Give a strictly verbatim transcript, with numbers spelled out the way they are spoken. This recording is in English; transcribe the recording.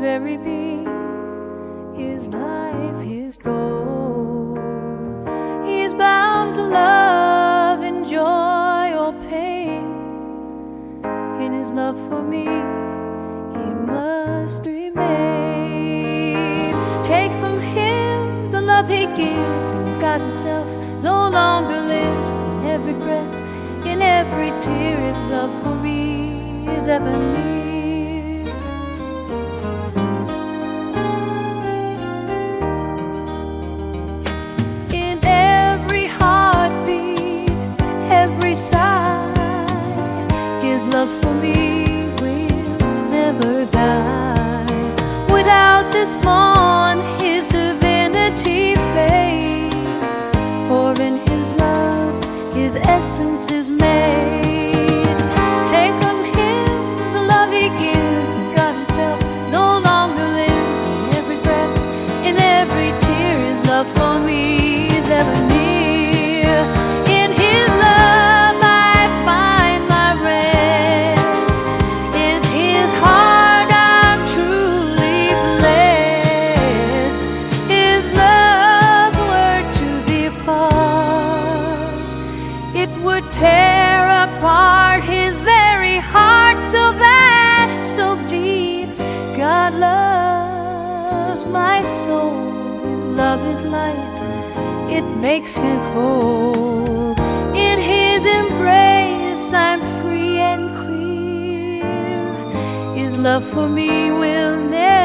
very being, His life, His goal. He's bound to love in joy or pain. In His love for me, He must remain. Take from Him the love He gives, and God Himself no longer lives. In every breath, in every tear, His love for me is ever near. In every heartbeat, every sigh, His love for me will never die. Without this morn, His divinity fades, for in His love, His essence is made. Take from Him the love He gives, and God Himself no longer lives. In every breath, in every tear, His love for me is ever near. In His love I find my rest. In His heart I'm truly blessed. His love were to depart, it would tear apart His very heart, so vast, so deep. God loves my soul, His love is light, it makes Him whole. In His embrace I'm free and clear. His love for me will never